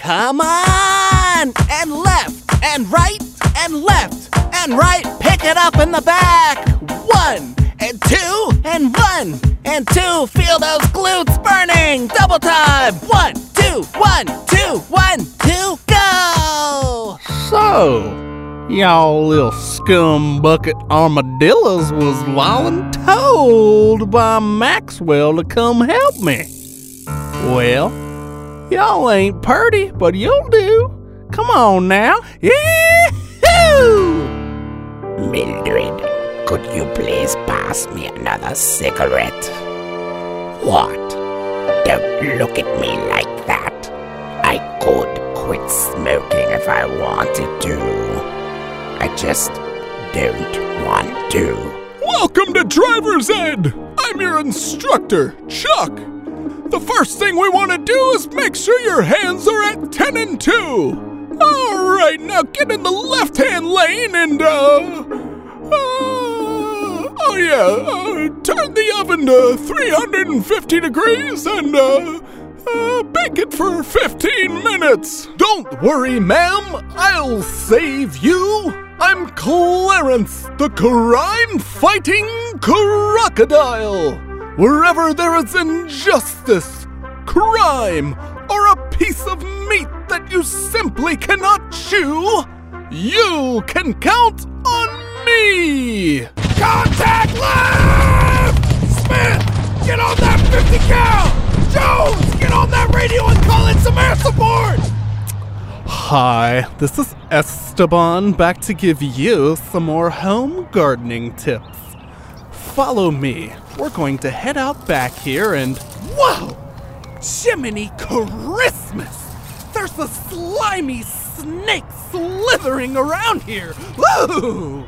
Come on! And left, and right, and left, and right. Pick it up in the back. 1, and 2, and 1, and 2. Feel those glutes burning. Double time. 1, 2, 1, 2, 1, 2, go! So, y'all little scumbucket armadillos was voluntold by Maxwell to come help me. Well, y'all ain't purty, but you'll do. Come on now. Yee-hoo! Mildred, could you please pass me another cigarette? What? Don't look at me like that. I could quit smoking if I wanted to. I just don't want to. Welcome to Driver's Ed! I'm your instructor, Chuck. The first thing we want to do is make sure your hands are at 10 and 2. All right, now get in the left-hand lane and, turn the oven to 350 degrees and, bake it for 15 minutes. Don't worry, ma'am. I'll save you. I'm Clarence, the crime-fighting crocodile. Wherever there is injustice, crime, or a piece of meat that you simply cannot chew, you can count on me. Contact left! Smith, get on that 50 cal! Jones, get on that radio and call in some air support! Hi, this is Esteban, back to give you some more home gardening tips. Follow me. We're going to head out back here and... Whoa! Jiminy Christmas! There's a slimy snake slithering around here! Woo!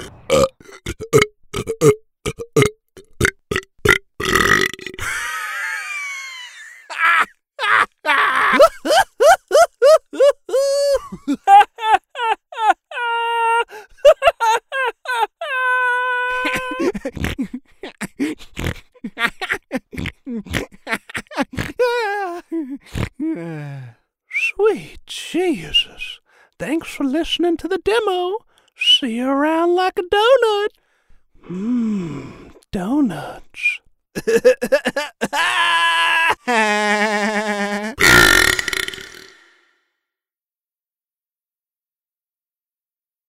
Sweet Jesus. Thanks for listening to the demo. See you around like a donut. Donuts.